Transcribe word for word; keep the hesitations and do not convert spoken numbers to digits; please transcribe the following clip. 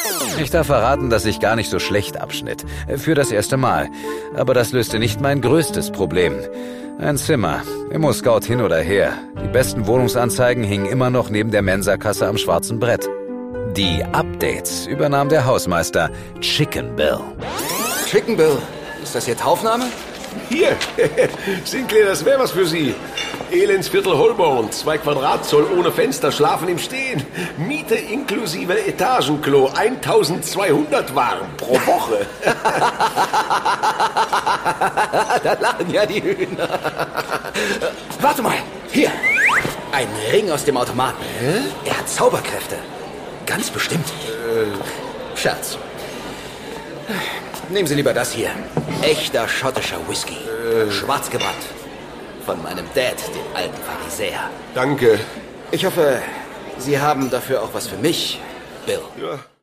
Ich darf verraten, dass ich gar nicht so schlecht abschnitt. Für das erste Mal. Aber das löste nicht mein größtes Problem. Ein Zimmer. Immer Scout hin oder her. Die besten Wohnungsanzeigen hingen immer noch neben der Mensakasse am schwarzen Brett. Die Updates übernahm der Hausmeister Chicken Bill. Chicken Bill, ist das Ihr Taufname? Hier, Sinclair, das wäre was für Sie. Elendsviertel Holborn, zwei Quadratzoll ohne Fenster, schlafen im Stehen. Miete inklusive Etagenklo, eintausendzweihundert warm pro Woche. Da lachen ja die Hühner. Warte mal, hier. Ein Ring aus dem Automaten. Hä? Er hat Zauberkräfte. Ganz bestimmt. Äh. Scherz. Nehmen Sie lieber das hier. Echter schottischer Whisky. Äh. Schwarz gebrannt. Von meinem Dad, dem alten Pharisäer. Danke. Ich hoffe, Sie haben dafür auch was für mich, Bill. Ja.